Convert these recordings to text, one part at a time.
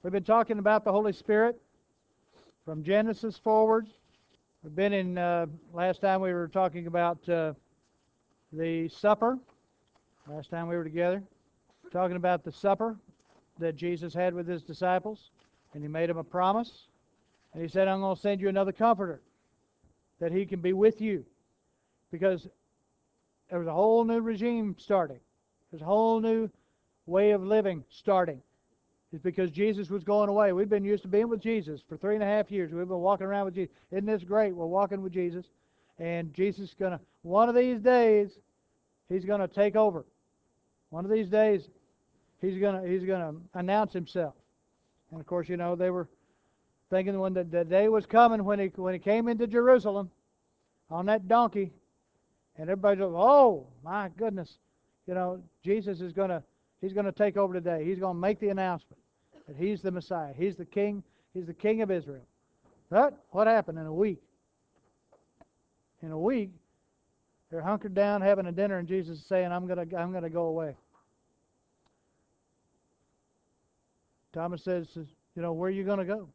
We've been talking about the Holy Spirit from Genesis forward. We've been in, last time we were talking about the supper. Last time we were together. Talking about the supper that Jesus had with His disciples. And He made them a promise. And He said, I'm going to send you another comforter, that He can be with you. Because there was a whole new regime starting. There's a whole new way of living starting. It's because Jesus was going away. We've been used to being with Jesus for 3.5 years. We've been walking around with Jesus. Isn't this great? We're walking with Jesus. And Jesus is going to, one of these days, He's going to take over. One of these days, He's going to announce Himself. And of course, you know, they were thinking when the day was coming when he came into Jerusalem on that donkey, and everybody's like, oh my goodness, you know, Jesus is He's going to take over today. He's going to make the announcement that He's the Messiah. He's the King. He's the King of Israel. But what happened in a week? In a week, they're hunkered down having a dinner, and Jesus is saying, I'm going to go away. Thomas says, you know, where are you going to go?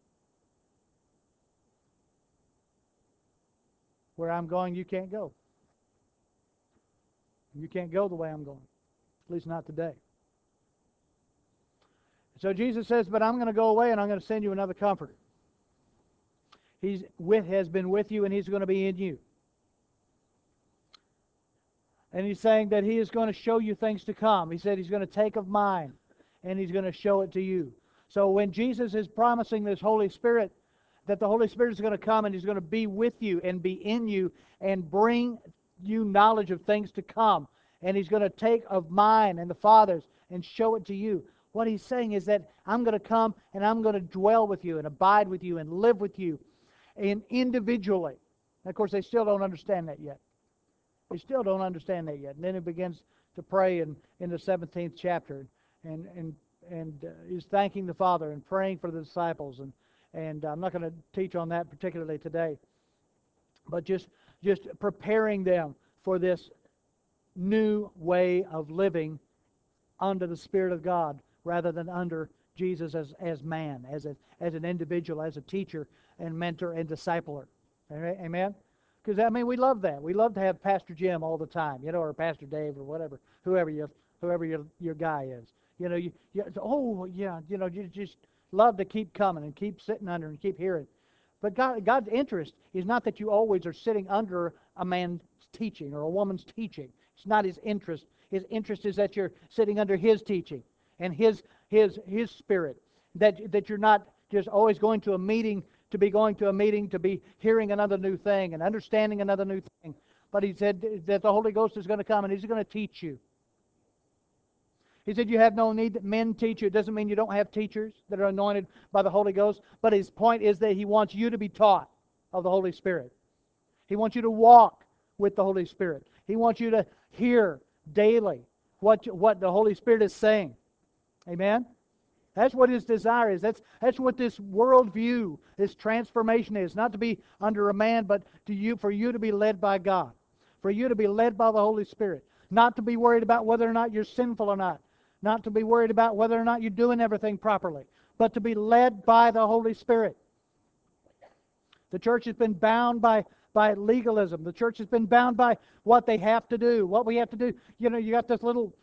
Where I'm going, you can't go. You can't go the way I'm going. At least not today. So Jesus says, but I'm going to go away and I'm going to send you another comforter. Has been with you and He's going to be in you. And He's saying that He is going to show you things to come. He said He's going to take of mine and He's going to show it to you. So when Jesus is promising this Holy Spirit, that the Holy Spirit is going to come and He's going to be with you and be in you and bring you knowledge of things to come. And He's going to take of mine and the Father's and show it to you. What He's saying is that I'm going to come and I'm going to dwell with you and abide with you and live with you and individually. And of course, they still don't understand that yet. They still don't understand that yet. And then He begins to pray in the 17th chapter and He's thanking the Father and praying for the disciples. And I'm not going to teach on that particularly today. But just preparing them for this new way of living under the Spirit of God rather than under Jesus as man, as an individual, as a teacher and mentor and discipler. Amen? Because, I mean, we love that. We love to have Pastor Jim all the time, you know, or Pastor Dave or whatever, whoever your guy is. You know, you just love to keep coming and keep sitting under and keep hearing. But God's interest is not that you always are sitting under a man's teaching or a woman's teaching. It's not His interest. His interest is that you're sitting under His teaching and His Spirit. That you're not just always going to a meeting to be hearing another new thing and understanding another new thing. But He said that the Holy Ghost is going to come and He's going to teach you. He said you have no need that men teach you. It doesn't mean you don't have teachers that are anointed by the Holy Ghost. But His point is that He wants you to be taught of the Holy Spirit. He wants you to walk with the Holy Spirit. He wants you to hear daily what the Holy Spirit is saying. Amen? That's what His desire is. That's what this worldview, this transformation is. Not to be under a man, but for you to be led by God. For you to be led by the Holy Spirit. Not to be worried about whether or not you're sinful or not. Not to be worried about whether or not you're doing everything properly. But to be led by the Holy Spirit. The church has been bound by legalism. The church has been bound by what they have to do, what we have to do. You know, you got this little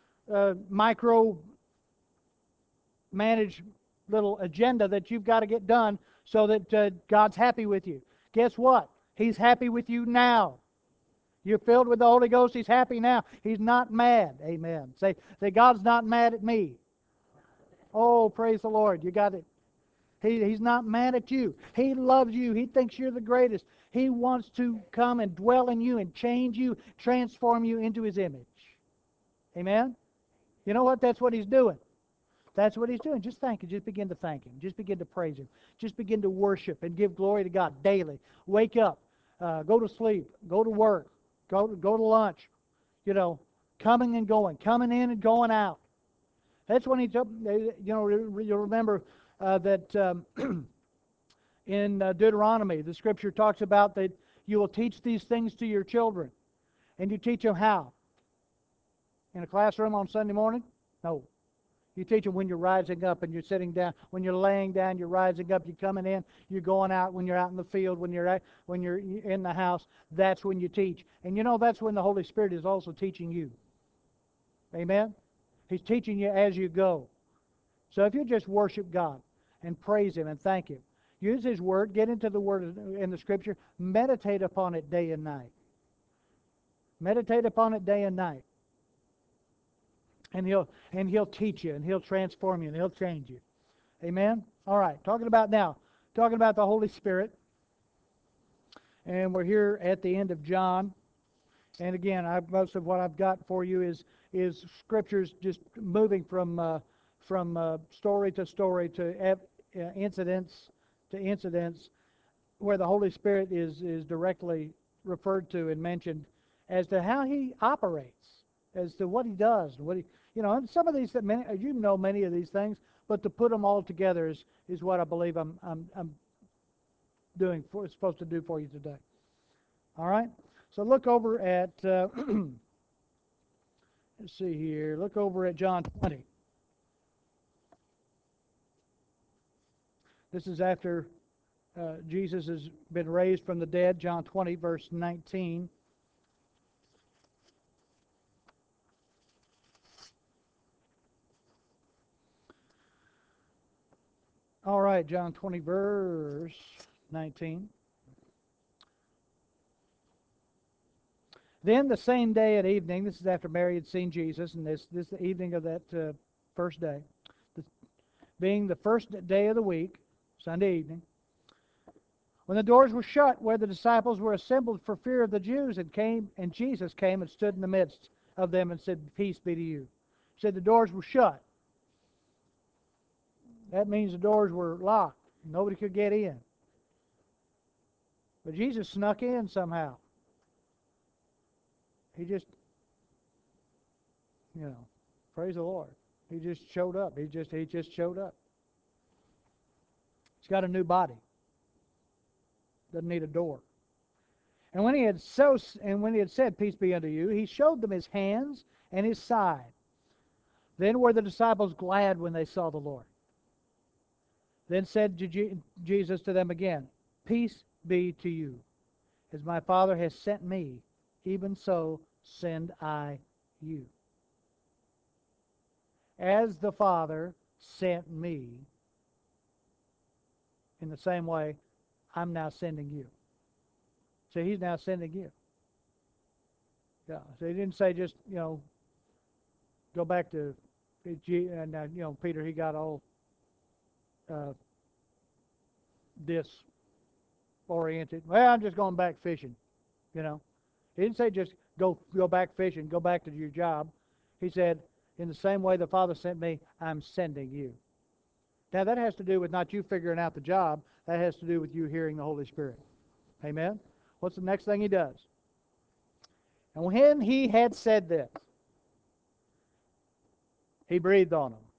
micro-managed little agenda that you've got to get done so that God's happy with you. Guess what? He's happy with you now. You're filled with the Holy Ghost. He's happy now. He's not mad. Amen. Say, God's not mad at me. Oh, praise the Lord. You got it. He's not mad at you. He loves you. He thinks you're the greatest. He wants to come and dwell in you and change you, transform you into His image. Amen? You know what? That's what He's doing. That's what He's doing. Just thank Him. Just begin to thank Him. Just begin to praise Him. Just begin to worship and give glory to God daily. Wake up. Go to sleep. Go to work. Go to lunch. You know, coming and going. Coming in and going out. That's when He's up. You know, you'll remember that in Deuteronomy, the Scripture talks about that you will teach these things to your children. And you teach them how? In a classroom on Sunday morning? No. You teach them when you're rising up and you're sitting down. When you're laying down, you're rising up. You're coming in. You're going out. When you're out in the field, when you're in the house, that's when you teach. And you know that's when the Holy Spirit is also teaching you. Amen. He's teaching you as you go. So if you just worship God and praise Him and thank Him, use His Word, get into the Word in the Scripture, meditate upon it day and night. Meditate upon it day and night. And He'll teach you, and He'll transform you, and He'll change you. Amen? All right, talking about the Holy Spirit. And we're here at the end of John. And again, most of what I've got for you is scriptures just moving from story to story to incidents to incidents where the Holy Spirit is directly referred to and mentioned as to how He operates, as to what He does, what He, and some of these, many of these things, but to put them all together is what I believe I'm supposed to do for you today. All right. So look over at let's see here. Look over at John 20. This is after Jesus has been raised from the dead. John 20, verse 19. All right, John 20, verse 19. Then the same day at evening, this is after Mary had seen Jesus, and this is the evening of that first day, being the first day of the week, Sunday evening, when the doors were shut where the disciples were assembled for fear of the Jews, and Jesus came and stood in the midst of them and said, "Peace be to you." He said the doors were shut. That means the doors were locked. Nobody could get in. But Jesus snuck in somehow. He just, praise the Lord. He just showed up. He just showed up. He's got a new body. Doesn't need a door. And when he had said, "Peace be unto you," he showed them his hands and his side. Then were the disciples glad when they saw the Lord. Then said Jesus to them again, "Peace be to you. As my Father has sent me, even so send I you." As the Father sent me, in the same way, I'm now sending you. So He's now sending you. Yeah. So He didn't say just, go back to, and Peter, he got all disoriented. Well, I'm just going back fishing. He didn't say just go back fishing, go back to your job. He said, in the same way the Father sent me, I'm sending you. Now that has to do with not you figuring out the job. That has to do with you hearing the Holy Spirit. Amen? What's the next thing He does? And when He had said this, He breathed on them.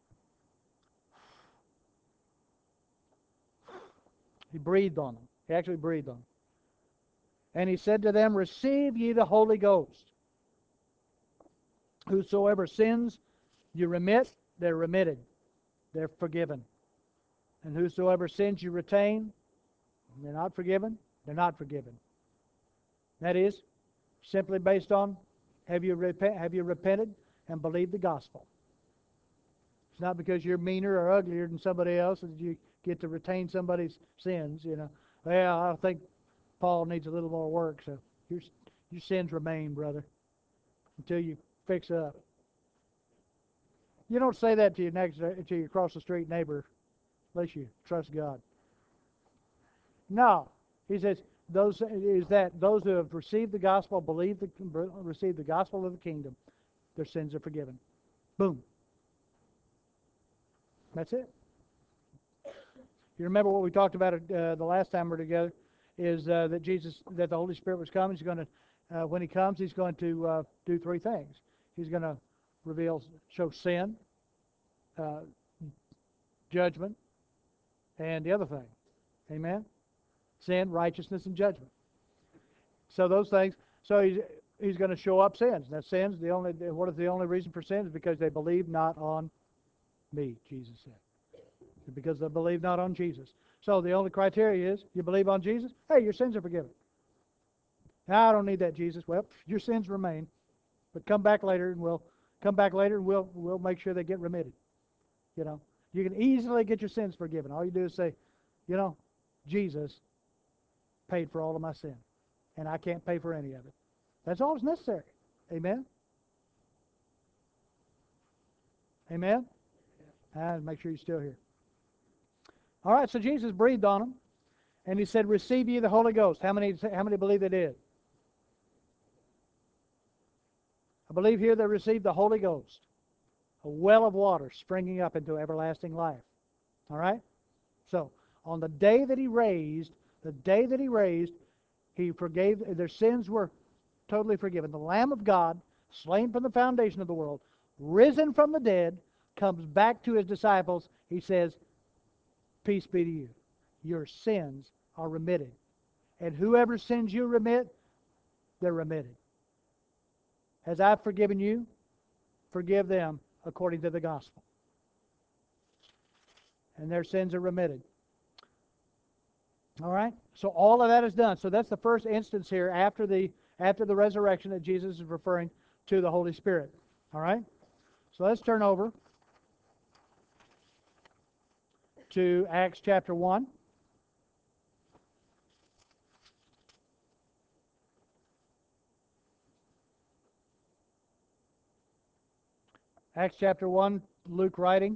He breathed on them. He actually breathed on them. And He said to them, "Receive ye the Holy Ghost. Whosoever sins you remit, they're remitted. They're forgiven. And whosoever sins you retain, they're not forgiven, they're not forgiven." That is simply based on, have you repented and believed the gospel? It's not because you're meaner or uglier than somebody else that you get to retain somebody's sins. Well, I think Paul needs a little more work, so your sins remain, brother, until you fix up. You don't say that to your across the street neighbor, unless you trust God. No, he says those who have received the gospel, received the gospel of the kingdom, their sins are forgiven. Boom. That's it. You remember what we talked about the last time we were together? Is that the Holy Spirit was coming. He's going to, when He comes, He's going to do three things. He's going to show sin, judgment, and the other thing. Amen? Sin, righteousness, and judgment. So those things. So He's going to show up sins. Now, sins, what is the only reason for sin? Is because they believe not on Me, Jesus said. Because they believe not on Jesus. So the only criteria is you believe on Jesus, hey, your sins are forgiven. Now, I don't need that, Jesus. Well, your sins remain. But come back later and we'll make sure they get remitted. You know. You can easily get your sins forgiven. All you do is say, you know, Jesus paid for all of my sin. And I can't pay for any of it. That's all that's necessary. Amen? Amen? And make sure you're still here. All right, so Jesus breathed on them, and he said, receive ye the Holy Ghost. How many believe they did? I believe here they received the Holy Ghost, a well of water springing up into everlasting life. All right? So, on the day that he raised, he forgave, their sins were totally forgiven. The Lamb of God, slain from the foundation of the world, risen from the dead, comes back to his disciples. He says, peace be to you. Your sins are remitted. And whoever sins you remit, they're remitted. As I've forgiven you, forgive them according to the gospel. And their sins are remitted. All right? So all of that is done. So that's the first instance here after the resurrection that Jesus is referring to the Holy Spirit. All right? So let's turn over to Acts chapter 1. Acts chapter 1, Luke writing.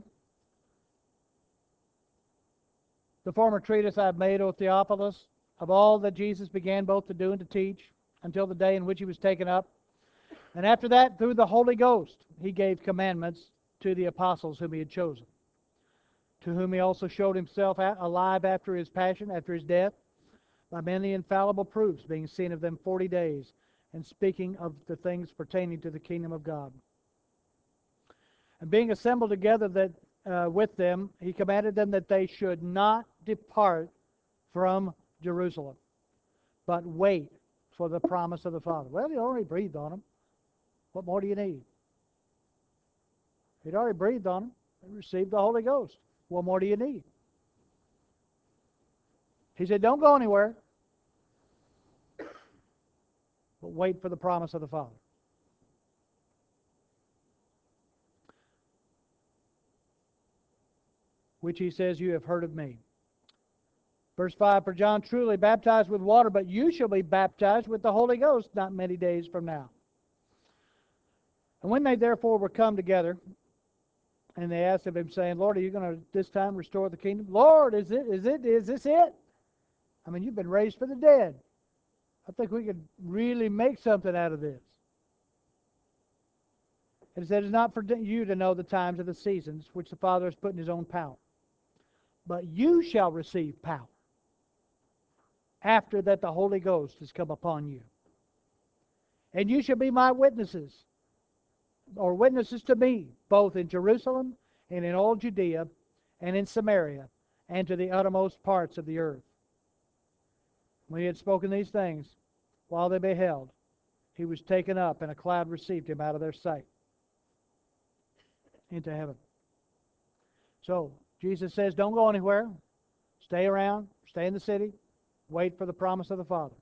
The former treatise I have made, O Theophilus, of all that Jesus began both to do and to teach, until the day in which he was taken up. And after that, through the Holy Ghost, he gave commandments to the apostles whom he had chosen, to whom he also showed himself alive after his passion, after his death, by many infallible proofs, being seen of them 40 days, and speaking of the things pertaining to the kingdom of God. And being assembled together with them, he commanded them that they should not depart from Jerusalem, but wait for the promise of the Father. Well, he already breathed on them. What more do you need? He'd already breathed on them. They received the Holy Ghost. What more do you need? He said, don't go anywhere, but wait for the promise of the Father. Which he says, you have heard of me. Verse 5, for John truly baptized with water, but you shall be baptized with the Holy Ghost not many days from now. And when they therefore were come together, and they asked of him, saying, Lord, are you going to this time restore the kingdom? Lord, is this it? I mean, you've been raised from the dead. I think we could really make something out of this. And he said, it's not for you to know the times of the seasons which the Father has put in his own power. But you shall receive power after that the Holy Ghost has come upon you. And you shall be my witnesses, or witnesses to me, both in Jerusalem and in all Judea and in Samaria and to the uttermost parts of the earth. When he had spoken these things, while they beheld, he was taken up, and a cloud received him out of their sight into heaven. So, Jesus says, don't go anywhere. Stay around. Stay in the city. Wait for the promise of the Father.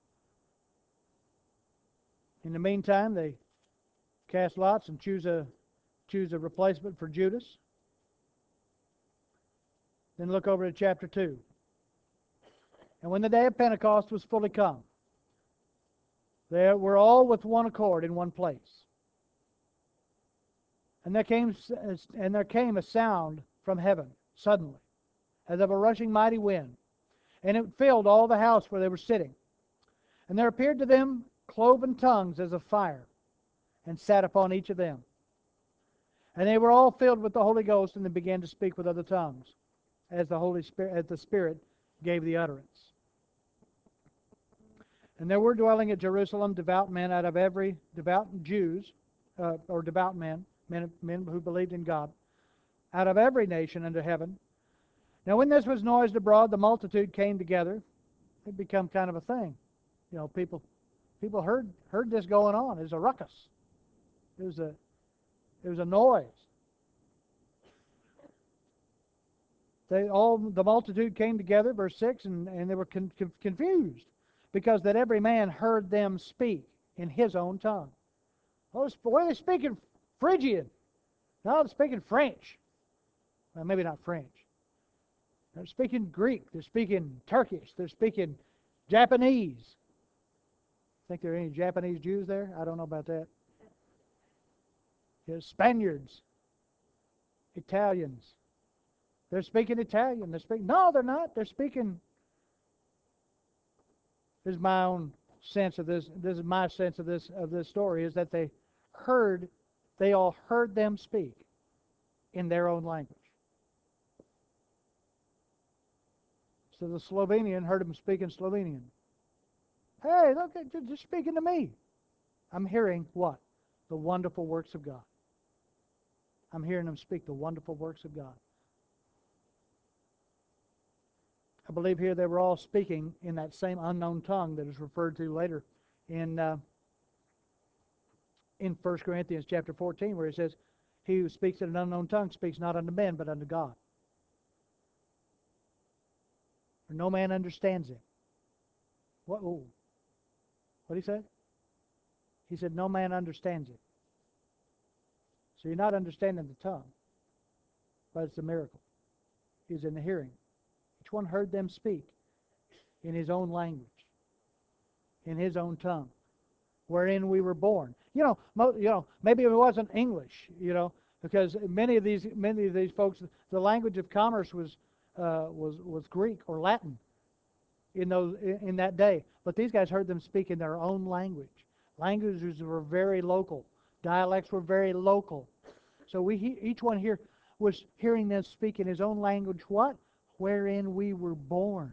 In the meantime, they cast lots and choose a replacement for Judas. Then look over to chapter 2. And when the day of Pentecost was fully come, they were all with one accord in one place. And there came a sound from heaven, suddenly, as of a rushing mighty wind, and it filled all the house where they were sitting. And there appeared to them cloven tongues as of fire, and sat upon each of them. And they were all filled with the Holy Ghost, and they began to speak with other tongues, as the Spirit gave the utterance. And there were dwelling at Jerusalem devout men out of every devout Jews, or devout men who believed in God, out of every nation under heaven. Now when this was noised abroad, the multitude came together. It become kind of a thing. You know, people heard this going on. It was a ruckus. It was a noise. The multitude came together, verse 6, and they were confused, because that every man heard them speak in his own tongue. Oh, what are they speaking? Phrygian. No, they're speaking French. Well, maybe not French. They're speaking Greek. They're speaking Turkish. They're speaking Japanese. Think there are any Japanese Jews there? I don't know about that. There's Spaniards, Italians. They're speaking Italian. No, they're not. They're speaking. This is my own sense of this. This is my sense of this story, is that they all heard them speak in their own language. So the Slovenian heard him speak in Slovenian. Hey, look, they're speaking to me. I'm hearing what? The wonderful works of God. I'm hearing them speak the wonderful works of God. I believe here they were all speaking in that same unknown tongue that is referred to later in 1 Corinthians chapter 14, where it says, "He who speaks in an unknown tongue speaks not unto men, but unto God. For no man understands him." What did he say? He said, no man understands it. So you're not understanding the tongue, but it's a miracle. He's in the hearing. Each one heard them speak in his own language, in his own tongue, wherein we were born. Maybe it wasn't English, because many of these folks, the language of commerce was Greek or Latin in that day. But these guys heard them speak in their own language. Languages were very local. Dialects were very local. So each one here was hearing them speak in his own language. What? Wherein we were born.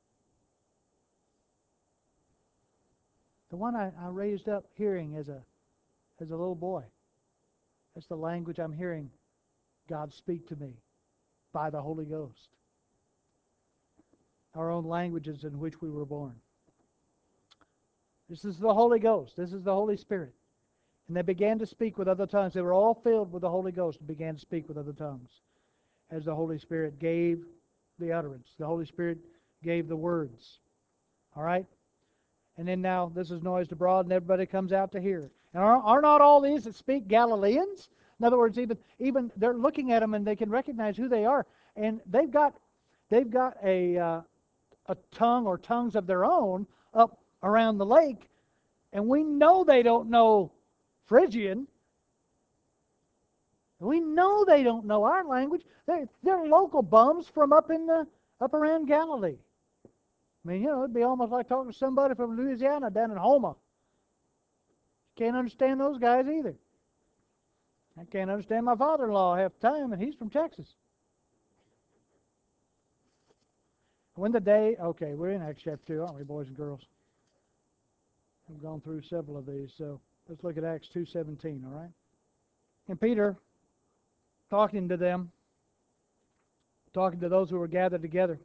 The one I raised up hearing as a little boy. That's the language I'm hearing God speak to me by the Holy Ghost. Our own languages in which we were born. This is the Holy Ghost. This is the Holy Spirit. And they began to speak with other tongues. They were all filled with the Holy Ghost and began to speak with other tongues as the Holy Spirit gave the utterance. The Holy Spirit gave the words. All right? And then now this is noised abroad and everybody comes out to hear. And are not all these that speak Galileans? In other words, even they're looking at them and they can recognize who they are. And they've got a tongue or tongues of their own up around the lake, and we know they don't know Phrygian. We know they don't know our language. They're local bums from up around Galilee. I mean, it'd be almost like talking to somebody from Louisiana down in Houma. Can't understand those guys either. I can't understand my father-in-law half the time, and he's from Texas. Okay, we're in Acts chapter 2, aren't we, boys and girls? We've gone through several of these, so let's look at Acts 2:17, all right? And Peter, talking to them, talking to those who were gathered together,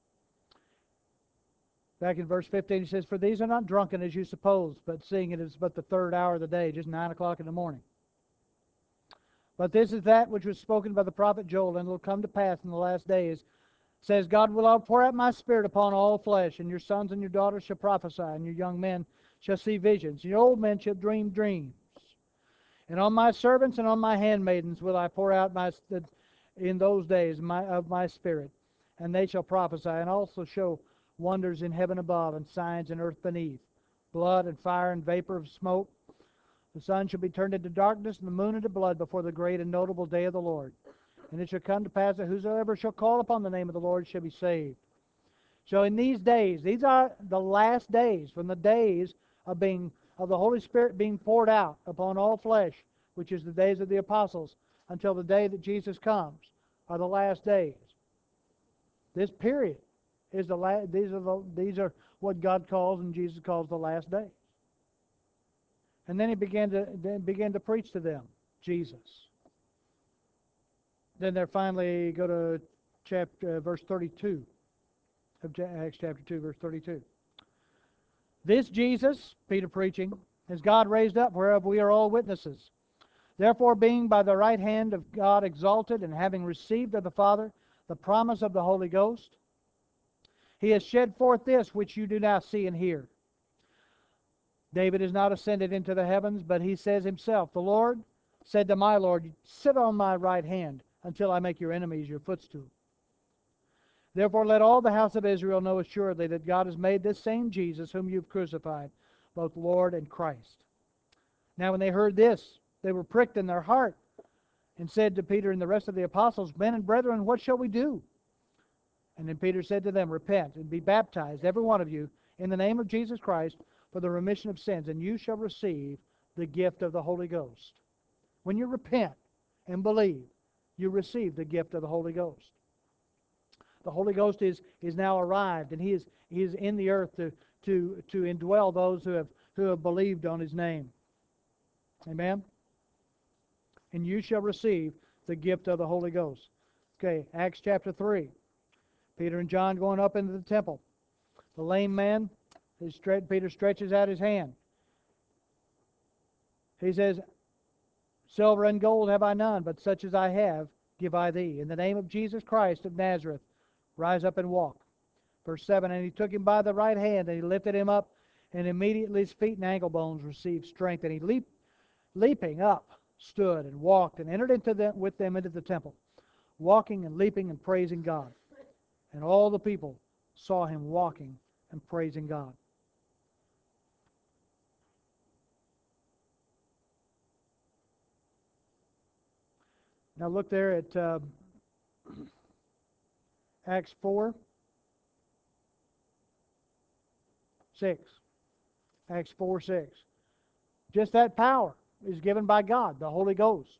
back in verse 15, he says, "For these are not drunken as you suppose, but seeing it is but the third hour of the day, just 9 o'clock in the morning. But this is that which was spoken by the prophet Joel, and it will come to pass in the last days. Says, God will pour out my spirit upon all flesh, and your sons and your daughters shall prophesy, and your young men shall see visions, and your old men shall dream dreams. And on my servants and on my handmaidens will I pour out in those days of my spirit, and they shall prophesy, and also show wonders in heaven above, and signs in earth beneath, blood and fire and vapor of smoke. The sun shall be turned into darkness, and the moon into blood before the great and notable day of the Lord. And it shall come to pass that whosoever shall call upon the name of the Lord shall be saved." So in these days, these are the last days, from the days of the Holy Spirit being poured out upon all flesh, which is the days of the apostles, until the day that Jesus comes, are the last days. This period is these are what God calls and Jesus calls the last days. And then he began to preach to them Jesus. Then they finally go to verse 32 of Acts chapter 2, verse 32. "This Jesus," Peter preaching, "has God raised up, whereof we are all witnesses. Therefore, being by the right hand of God exalted, and having received of the Father the promise of the Holy Ghost. He has shed forth this which you do now see and hear. David is not ascended into the heavens, but he says himself, the Lord said to my Lord, sit on my right hand until I make your enemies your footstool. Therefore let all the house of Israel know assuredly that God has made this same Jesus, whom you've crucified, both Lord and Christ. Now when they heard this, they were pricked in their heart, and said to Peter and the rest of the apostles, men and brethren, what shall we do? And then Peter said to them, repent and be baptized, every one of you, in the name of Jesus Christ, for the remission of sins, and you shall receive the gift of the Holy Ghost. When you repent and believe, you receive the gift of the Holy Ghost. The Holy Ghost is now arrived, and He is in the earth to indwell those who have believed on His name. Amen? And you shall receive the gift of the Holy Ghost. Okay, Acts chapter 3. Peter and John going up into the temple. The lame man, Peter stretches out his hand. He says, silver and gold have I none, but such as I have give I thee. In the name of Jesus Christ of Nazareth, rise up and walk. Verse 7, and he took him by the right hand, and he lifted him up, and immediately his feet and ankle bones received strength. And he leaping up, stood and walked, and entered with them into the temple, walking and leaping and praising God. And all the people saw him walking and praising God. Now look there at Acts 4, 6. Acts 4, 6. Just that power is given by God, the Holy Ghost,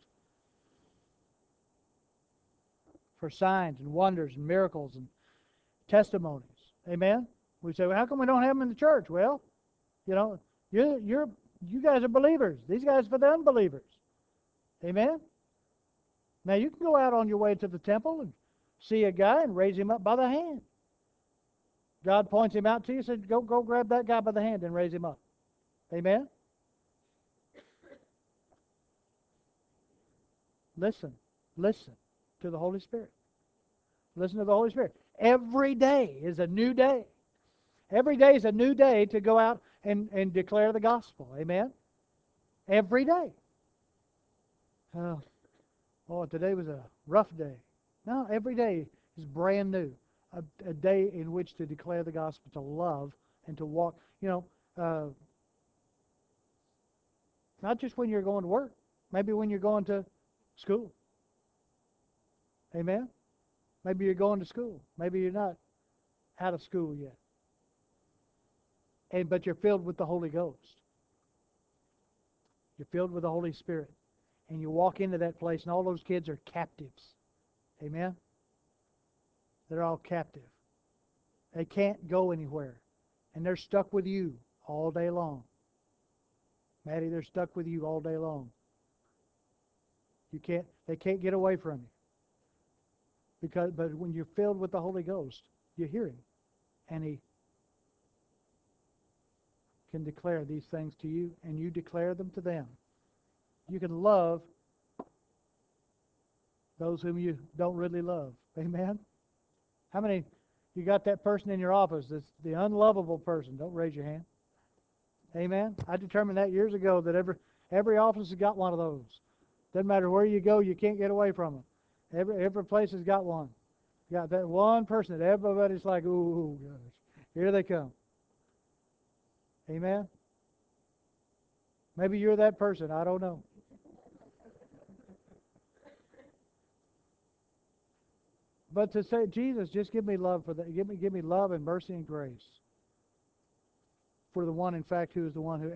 for signs and wonders and miracles and testimonies. Amen? We say, well, how come we don't have them in the church? Well, you know, you guys are believers. These guys are for the unbelievers. Amen? Now you can go out on your way to the temple and see a guy and raise him up by the hand. God points him out to you and says, go grab that guy by the hand and raise him up. Amen? Listen to the Holy Spirit. Listen to the Holy Spirit. Every day is a new day. Every day is a new day to go out and declare the gospel. Amen? Every day. Oh, today was a rough day. No, every day is brand new. A day in which to declare the gospel, to love, and to walk. You know, not just when you're going to work. Maybe when you're going to school. Amen? Maybe you're going to school. Maybe you're not out of school yet. But you're filled with the Holy Ghost. You're filled with the Holy Spirit. And you walk into that place, and all those kids are captives. Amen? They're all captive. They can't go anywhere. And they're stuck with you all day long. Maddie, they're stuck with you all day long. They can't get away from you. But when you're filled with the Holy Ghost, you hear Him. And He can declare these things to you, and you declare them to them. You can love those whom you don't really love. Amen? How many, you got that person in your office that's the unlovable person? Don't raise your hand. Amen? I determined that years ago that every office has got one of those. Doesn't matter where you go, you can't get away from them. Every place has got one. You got that one person that everybody's like, ooh, gosh, here they come. Amen? Maybe you're that person. I don't know. But to say, Jesus, just give me love for that. Give me love and mercy and grace for the one, in fact, who is the one who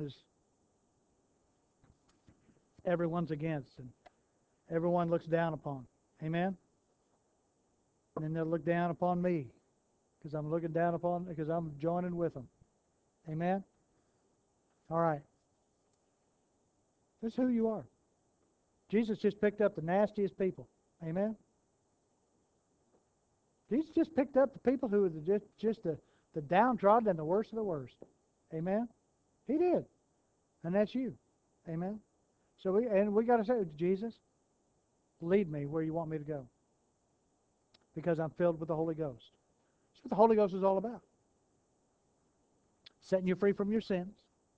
everyone's against and everyone looks down upon. Amen? And then they'll look down upon me because I'm joining with them. Amen? All right. This is who you are. Jesus just picked up the nastiest people. Amen? Jesus just picked up the people who were just the downtrodden and the worst of the worst. Amen? He did. And that's you. Amen? So we got to say, Jesus, lead me where you want me to go. because I'm filled with the Holy Ghost. That's what the Holy Ghost is all about. Setting you free from your sins,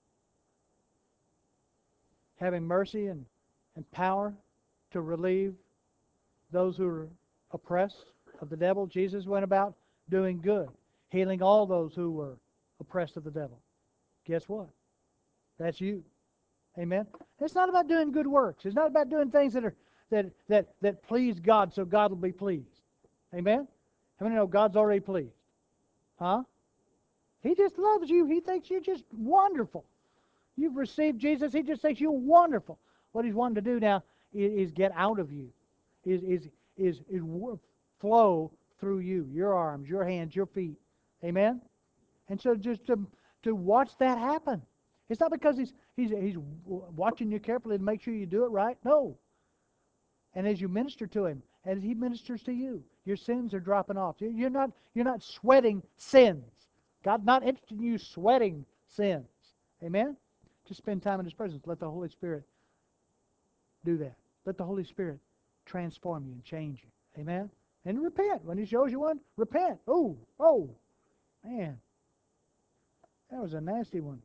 having mercy and power to relieve those who are oppressed of the devil. Jesus went about doing good, healing all those who were oppressed of the devil. Guess what? That's you. Amen. It's not about doing good works. It's not about doing things that please God so God will be pleased. Amen. How many know God's already pleased? Huh? He just loves you. He thinks you're just wonderful. You've received Jesus. He just thinks you're wonderful. What He's wanting to do now is get out of you, is flow through you, your arms, your hands, your feet. Amen. And so just to watch that happen. It's not because he's watching you carefully to make sure you do it right. No. And as you minister to Him, as He ministers to you, your sins are dropping off. You're not sweating sins. God's not interested in you sweating sins. Amen? Just spend time in His presence. Let the Holy Spirit do that. Let the Holy Spirit transform you and change you. Amen? And repent. When He shows you one, repent. Oh, man. That was a nasty one.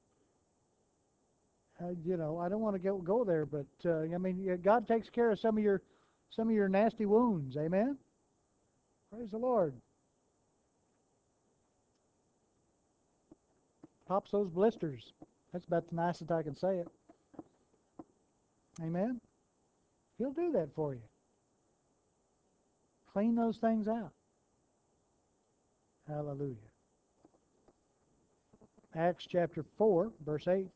I don't want to go there, but God takes care of some of your nasty wounds. Amen. Praise the Lord. Pops those blisters. That's about the nicest I can say it. Amen. He'll do that for you. Clean those things out. Hallelujah. Acts chapter 4, verse 8.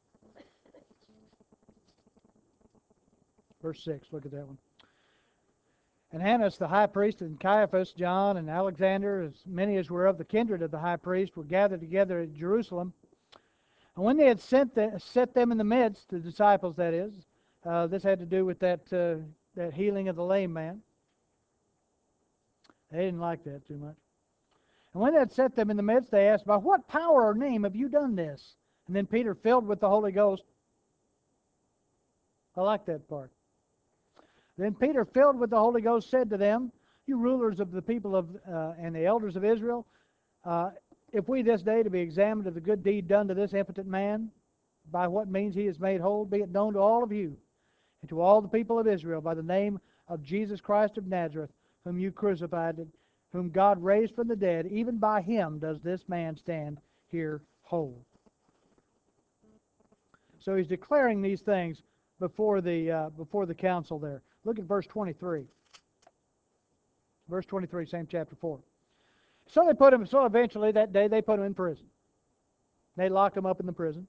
Verse 6, look at that one. And Annas the high priest, and Caiaphas, John, and Alexander, as many as were of the kindred of the high priest, were gathered together at Jerusalem. And when they had set them in the midst, the disciples that is, this had to do with that healing of the lame man. They didn't like that too much. And when they had set them in the midst, they asked, by what power or name have you done this? And then Peter, filled with the Holy Ghost, I like that part. Then Peter, filled with the Holy Ghost, said to them, you rulers of the people and the elders of Israel, if we this day to be examined of the good deed done to this impotent man, by what means he is made whole, be it known to all of you, and to all the people of Israel, by the name of Jesus Christ of Nazareth, whom you crucified, whom God raised from the dead, even by Him does this man stand here whole. So he's declaring these things before the council there. Look at verse 23. Verse 23, same chapter 4. So eventually that day they put him in prison. They locked him up in the prison.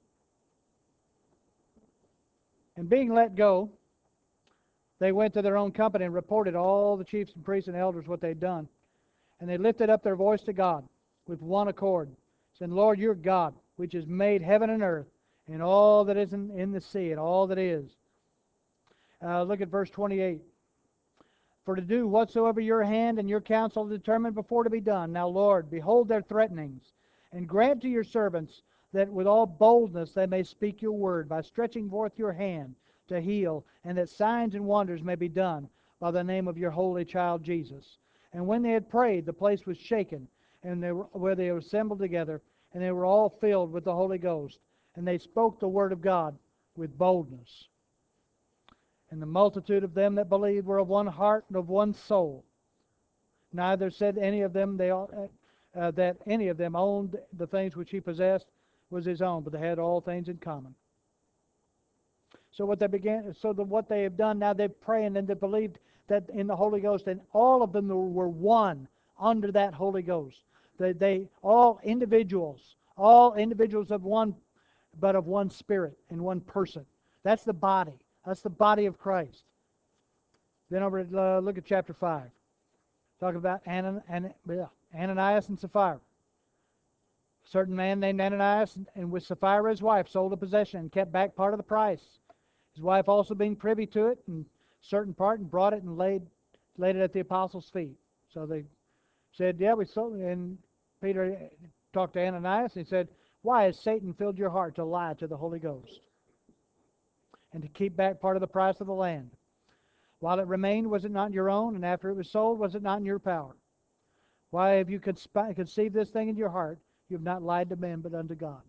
And being let go, they went to their own company and reported all the chiefs and priests and elders what they'd done. And they lifted up their voice to God with one accord, saying, Lord, you're God, which has made heaven and earth, and all that is in the sea, and all that is. Look at verse 28. For to do whatsoever your hand and your counsel determined before to be done. Now, Lord, behold their threatenings, and grant to your servants that with all boldness they may speak your word, by stretching forth your hand to heal, and that signs and wonders may be done by the name of your holy child Jesus. And when they had prayed, the place was shaken, and where they were assembled together, and they were all filled with the Holy Ghost, and they spoke the word of God with boldness. And the multitude of them that believed were of one heart and of one soul. Neither said any of them that any of them owned the things which he possessed was his own, but they had all things in common. So what they have done now, they've prayed and they believed that in the Holy Ghost, and all of them were one under that Holy Ghost. They all individuals of one, but of one spirit and one person. That's the body. That's the body of Christ. Then look at chapter 5. Talk about Ananias and Sapphira. A certain man named Ananias, and with Sapphira his wife, sold a possession and kept back part of the price. His wife also being privy to it, in certain part, and brought it and laid it at the apostles' feet. So they said, yeah, we sold it. And Peter talked to Ananias, and he said, why has Satan filled your heart to lie to the Holy Ghost and to keep back part of the price of the land? While it remained, was it not your own? And after it was sold, was it not in your power? Why have you conceived this thing in your heart? You have not lied to men, but unto God.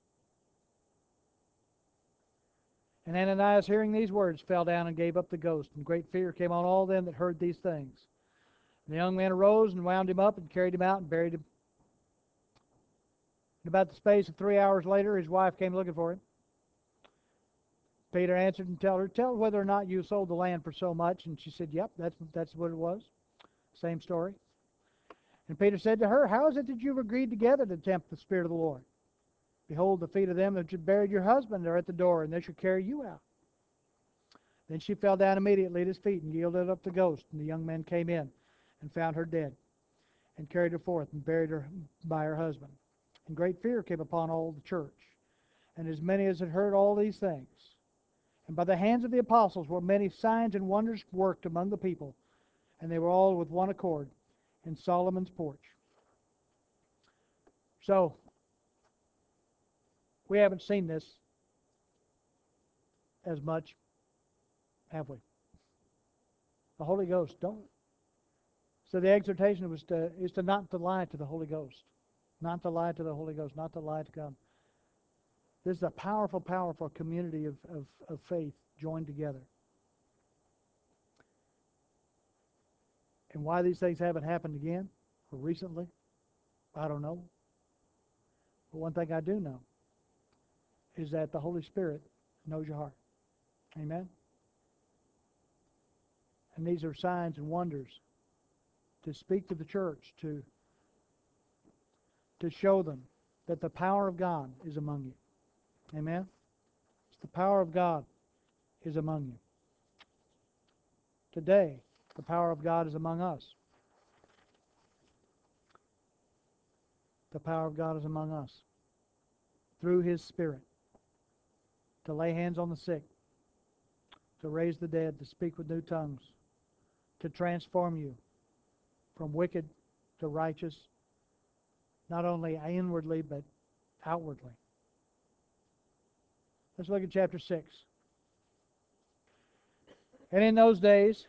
And Ananias, hearing these words, fell down and gave up the ghost. And great fear came on all them that heard these things. And the young man arose and wound him up and carried him out and buried him. And about the space of 3 hours later, his wife came looking for him. Peter answered and told her, tell whether or not you sold the land for so much. And she said, yep, that's what it was. Same story. And Peter said to her, how is it that you've agreed together to tempt the Spirit of the Lord? Behold, the feet of them that had buried your husband are at the door, and they shall carry you out. Then she fell down immediately at his feet and yielded up the ghost. And the young men came in and found her dead, and carried her forth and buried her by her husband. And great fear came upon all the church, and as many as had heard all these things. And by the hands of the apostles were many signs and wonders worked among the people, and they were all with one accord in Solomon's porch. So, we haven't seen this as much, have we? The Holy Ghost, don't. So the exhortation is to not to lie to the Holy Ghost. Not to lie to the Holy Ghost, not to lie to God. This is a powerful, powerful community of faith joined together. And why these things haven't happened again or recently, I don't know. But one thing I do know is that the Holy Spirit knows your heart. Amen? And these are signs and wonders to speak to the church, to show them that the power of God is among you. Amen? The power of God is among you. Today, the power of God is among us. The power of God is among us through His Spirit to lay hands on the sick, to raise the dead, to speak with new tongues, to transform you from wicked to righteous, not only inwardly but outwardly. Let's look at chapter 6. And in those days,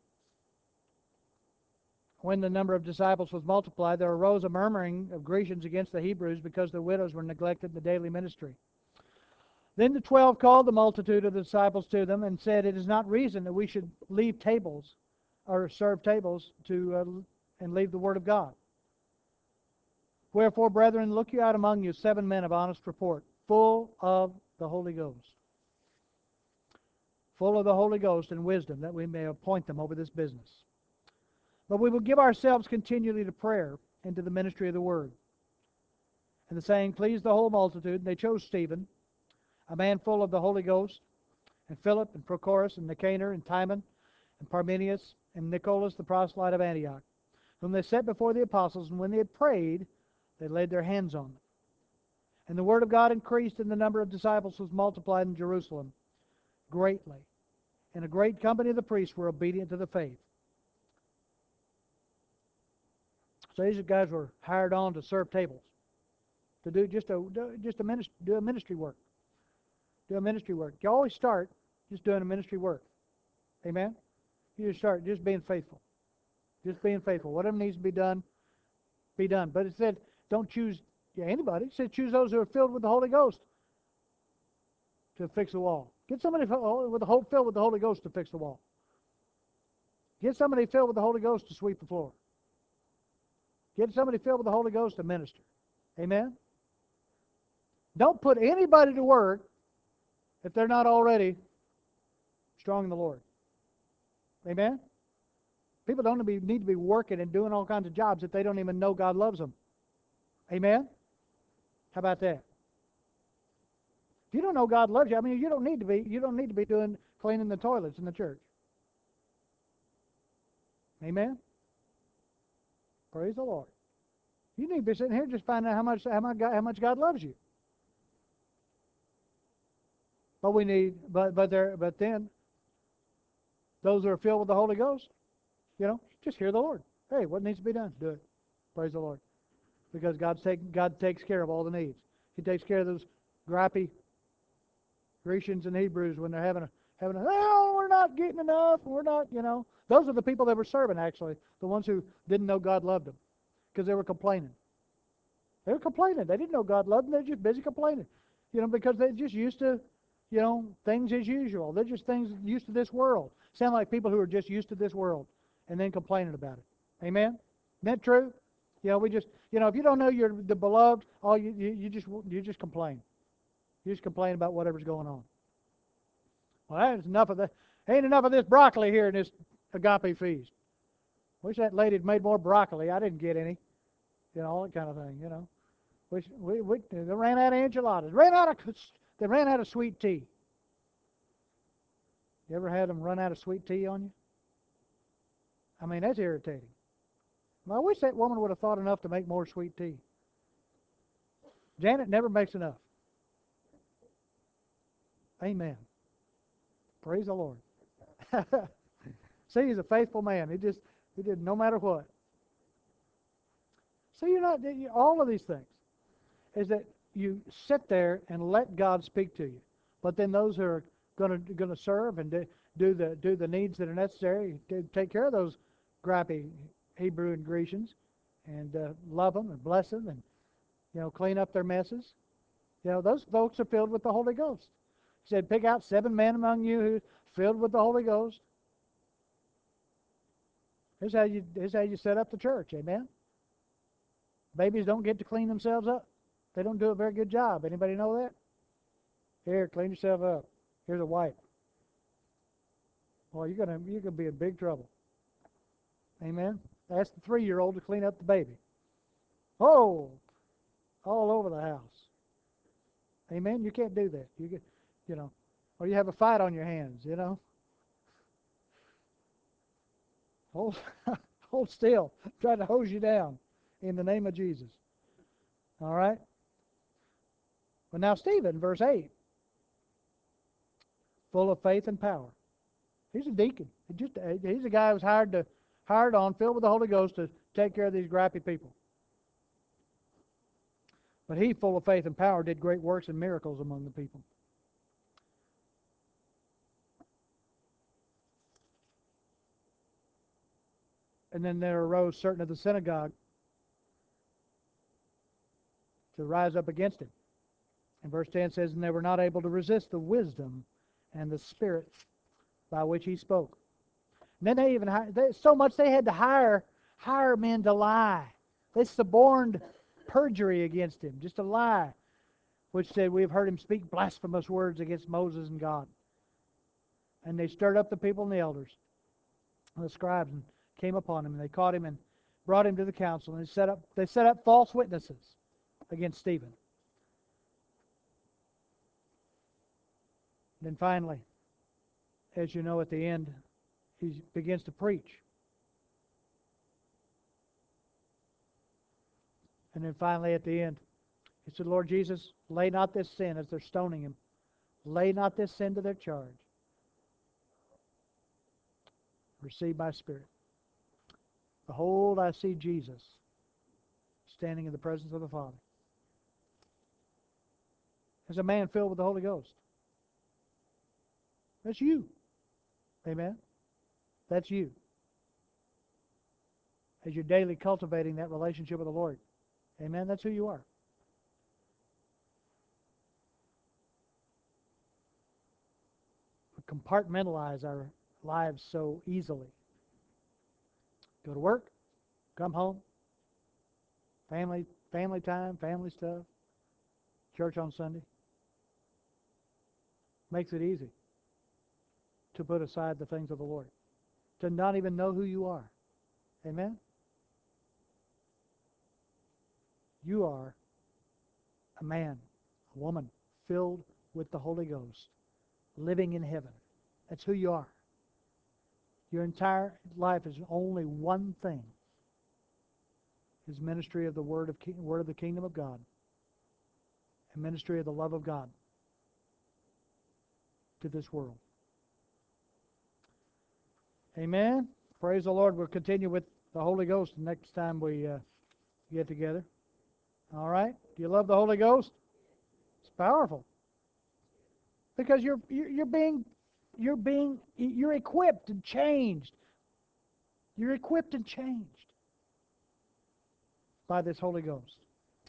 when the number of disciples was multiplied, there arose a murmuring of Grecians against the Hebrews because the widows were neglected in the daily ministry. Then the 12 called the multitude of the disciples to them and said, it is not reason that we should leave tables or serve tables and leave the word of God. Wherefore, brethren, look you out among you 7 men of honest report, full of the Holy Ghost. Full of the Holy Ghost and wisdom, that we may appoint them over this business. But we will give ourselves continually to prayer and to the ministry of the word. And the saying pleased the whole multitude, and they chose Stephen, a man full of the Holy Ghost, and Philip, and Prochorus, and Nicanor, and Timon, and Parmenius, and Nicholas the proselyte of Antioch, whom they set before the apostles, and when they had prayed, they laid their hands on them. And the word of God increased, and the number of disciples was multiplied in Jerusalem greatly. And a great company of the priests were obedient to the faith. So these guys were hired on to serve tables, to do do a ministry work. Do a ministry work. You always start just doing a ministry work. Amen? You just start just being faithful. Just being faithful. Whatever needs to be done, be done. But it said, don't choose anybody. It said, choose those who are filled with the Holy Ghost to fix the wall. Get somebody filled with the Holy Ghost to fix the wall. Get somebody filled with the Holy Ghost to sweep the floor. Get somebody filled with the Holy Ghost to minister. Amen? Don't put anybody to work if they're not already strong in the Lord. Amen? People don't need to be working and doing all kinds of jobs if they don't even know God loves them. Amen? How about that? If you don't know God loves you, I mean, you don't need to be doing cleaning the toilets in the church. Amen? Praise the Lord. You need to be sitting here just finding out how much God loves you. But we need, but then those who are filled with the Holy Ghost, just hear the Lord. Hey, what needs to be done? Do it. Praise the Lord. Because God takes care of all the needs. He takes care of those gripey Grecians and Hebrews when they're having a, oh, not getting enough. We're not, you know. Those are the people they were serving, actually, the ones who didn't know God loved them because they were complaining. They were complaining. They didn't know God loved them. They're just busy complaining, you know, because they're just used to, you know, things as usual. They're just things used to this world. Sound like people who are just used to this world and then complaining about it. Amen? Isn't that true? You know, we just, you know, if you don't know you're the beloved, all you just complain. You just complain about whatever's going on. Well, that's enough of that. Ain't enough of this broccoli here in this agape feast. Wish that lady had made more broccoli. I didn't get any. You know, all that kind of thing. You know, wish they ran out of enchiladas. They ran out of sweet tea. You ever had them run out of sweet tea on you? I mean, that's irritating. Well, I wish that woman would have thought enough to make more sweet tea. Janet never makes enough. Amen. Praise the Lord. See, he's a faithful man. He did no matter what. So you're not all of these things is that you sit there and let God speak to you. But then those who are going to serve and do the needs that are necessary, to take care of those gripey Hebrew and Grecians, and love them and bless them, and you know, clean up their messes. You know, those folks are filled with the Holy Ghost. He said, pick out 7 men among you who are filled with the Holy Ghost. Here's how you set up the church. Amen. Babies don't get to clean themselves up. They don't do a very good job. Anybody know that? Here, clean yourself up. Here's a wipe. Well, you're gonna be in big trouble. Amen. Ask the 3-year-old to clean up the baby. Oh, all over the house. Amen. You can't do that. You get, you know, or you have a fight on your hands. You know. Hold, hold still. Try to hose you down in the name of Jesus. All right. But now Stephen, verse 8, full of faith and power. He's a deacon. He's a guy who's hired on, filled with the Holy Ghost to take care of these gripey people. But he, full of faith and power, did great works and miracles among the people. And then there arose certain of the synagogue to rise up against him. And verse 10 says, and they were not able to resist the wisdom and the spirit by which he spoke. And then they even so much they had to hire men to lie. They suborned perjury against him, just a lie, which said, we have heard him speak blasphemous words against Moses and God. And they stirred up the people and the elders and the scribes and came upon him, and they caught him and brought him to the council, and they set up false witnesses against Stephen. And then finally, as you know, at the end, he begins to preach. And then finally at the end, he said, Lord Jesus, lay not this sin, as they're stoning him, lay not this sin to their charge. Receive my spirit. Behold, I see Jesus standing in the presence of the Father. As a man filled with the Holy Ghost. That's you. Amen. That's you. As you're daily cultivating that relationship with the Lord. Amen. That's who you are. We compartmentalize our lives so easily. Go to work, come home, family time, family stuff, church on Sunday. Makes it easy to put aside the things of the Lord, to not even know who you are. Amen? You are a man, a woman, filled with the Holy Ghost, living in heaven. That's who you are. Your entire life is only one thing. Is ministry of the word of the kingdom of God, and ministry of the love of God to this world. Amen. Praise the Lord. We'll continue with the Holy Ghost next time we get together. All right. Do you love the Holy Ghost? It's powerful because you're being you're equipped and changed. You're equipped and changed by this Holy Ghost.